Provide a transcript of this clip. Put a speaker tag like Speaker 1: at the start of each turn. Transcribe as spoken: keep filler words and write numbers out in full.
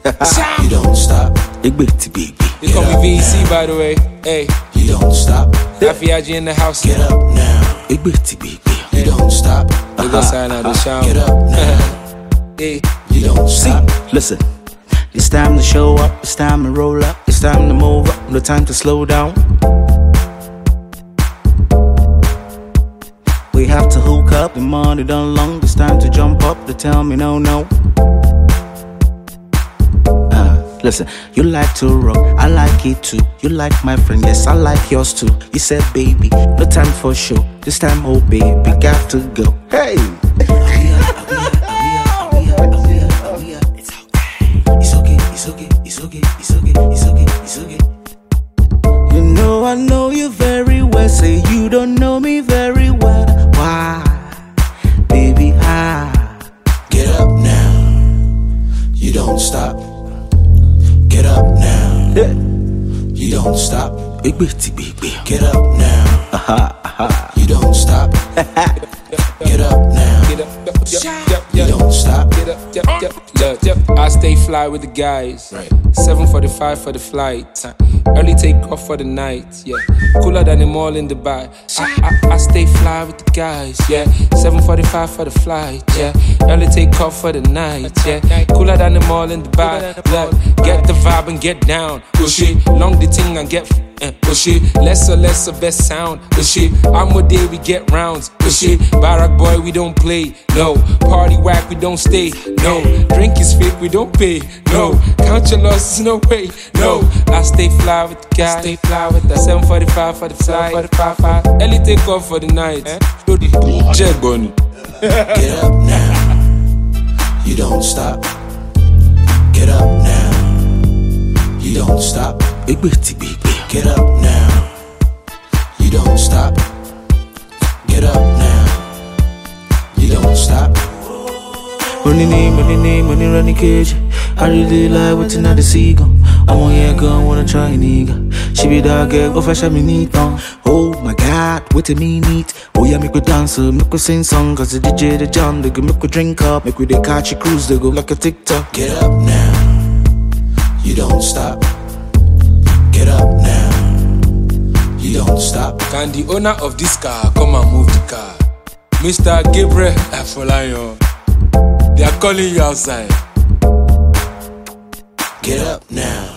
Speaker 1: You don't stop.
Speaker 2: They
Speaker 1: call me V C, by the way. Hey,
Speaker 2: you don't stop.
Speaker 1: Afiaji in the house.
Speaker 2: Get up now. You don't stop.
Speaker 1: You go sign out the shower.
Speaker 2: Get up now.
Speaker 1: Hey,
Speaker 2: you don't stop.
Speaker 3: See, listen. It's time to show up. It's time to roll up. It's time to move up. No time to slow down. We have to hook up. The money done long. It's time to jump up. They tell me no, no. Listen, you like to rock, I like it too. You like my friend, yes, I like yours too. You said, baby, no time for show. This time, oh baby, got to go. Hey! It's okay, it's okay, it's okay, it's okay, it's okay, it's okay. You know I know you very well. Say you don't know me very well. Why? Baby, ah.
Speaker 2: Get up now. You don't stop. Get up now.
Speaker 3: Yeah.
Speaker 2: You don't stop.
Speaker 3: Big bitty, big big.
Speaker 2: Get up now.
Speaker 3: Aha, aha.
Speaker 2: You don't stop. Get up now.
Speaker 1: get up,
Speaker 2: You don't stop.
Speaker 1: get up, yep, yep, yep, yep. I stay fly with the guys.
Speaker 2: Right.
Speaker 1: seven forty-five for the flight. Early take off for the night. Yeah, cooler than them all in Dubai. I, I, I stay fly with the guys. Yeah, seven forty-five for the flight. Yeah, early take off for the night. Yeah, cooler than them all in Dubai. Look, get the vibe and get down. Push it, long the thing and get. Uh, push it, lesser, lesser, best sound. Push it, I'm a day we get rounds. Push it, Barack boy, we don't play. No, party whack, we don't stay. No, drink is fake, we don't pay. No, count your losses, no way. No, I stay fly with the guy. Stay fly with the seven forty-five for the flight. Early take off for the night. Jet bunny.
Speaker 2: Get up now. You don't stop. Get up now. You don't stop.
Speaker 3: Big bitty, big big.
Speaker 2: Get up now. You don't stop. Get up now. You don't stop.
Speaker 3: Running name, running name, running running cage. I really like what's in the seagull. I want your gun, wanna try a nigga. She be that girl, go fashion me neat on. Oh my god, what a me neat. Oh yeah, make we dance, make we sing song. Cause the D J, the John, they go make we drink up. Make we they catch a cruise, they go like a TikTok.
Speaker 2: Get up now. You don't stop. Get up now. You don't stop.
Speaker 1: Can the owner of this car come and move the car? Mister Gabriel Afolayan, they are calling you outside.
Speaker 2: Get up now.